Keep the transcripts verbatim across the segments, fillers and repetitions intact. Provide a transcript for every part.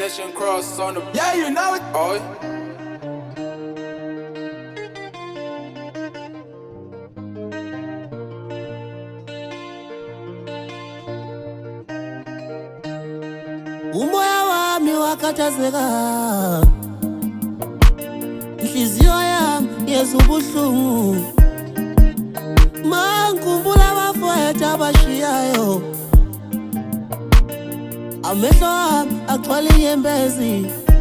Nation Cross on the. Yeah, you know it. Oh. Umoya wami wakhathazeka, inhliziyo yami yezwa ubuhlungu mangikhumbula abafowethu abashiyayo, amehlo ami agcwala inyembezi.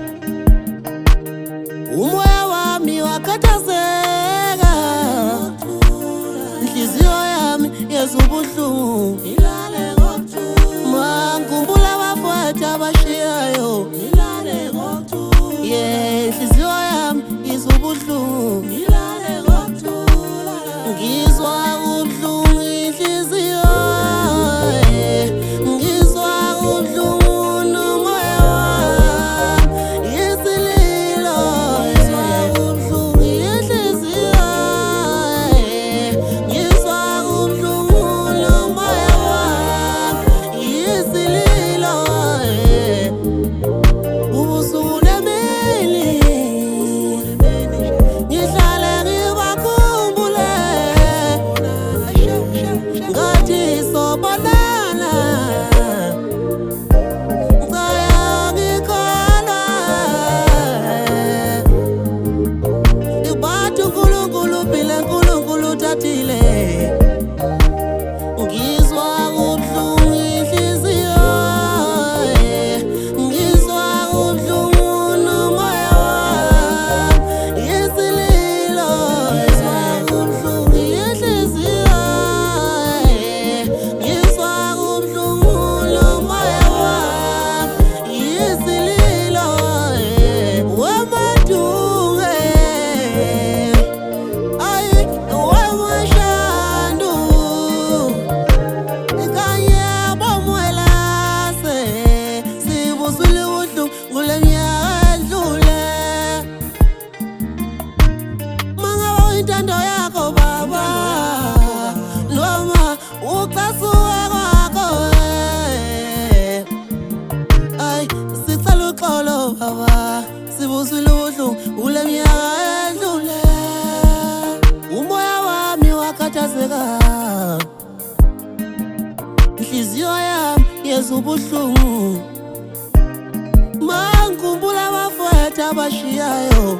Umoya wami wakhathazeka, inhliziyo yami yezwa ubuhlungu mangikhumbula abafowethu abashiyayo, yeah, inhliziyo yami izwa ubuhlungu, ngizwa ubuhlungu inhliziyo, ngizwa ubuhlungu nomoya wami, yisililo, ngizwa ubuhlungu inhliziyo, ngizwa ubuhlungu nomoya wami, yisililo, ubusuku nemini ngihlale ngibakhumbule ngathi sobonana, ngicaya ngikhala ibathu uNkulunkulu uphile, uNkulunkulu uthathile, ngizwa ubuhlungu inhliziyo, ngizwa ubuhlungu nomoya wami, yisililo, ngizwa ubuhlungu inhliziyo, ngizwa ubuhlungu nomoya wami, yisililo, wemadunge, ayi wemashandu, kanye bomwelase, sibuzwile ubuhlungu kule minyaka edlule. Mangaba uyintando yakho baba, noma ucasuke kwakho, ayi sicela uxolo baba, sibuzwile ubuhlungu kule minyaka edlule. Umoya wami wakhathazeka, inhliziyo yami yezwa ubuhlungu mangikhumbula abafowethu abashiyayo,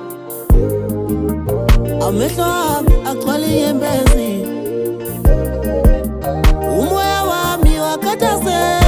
amehlo ami agcwala inyembezi. Umoya wami wakhathazeka.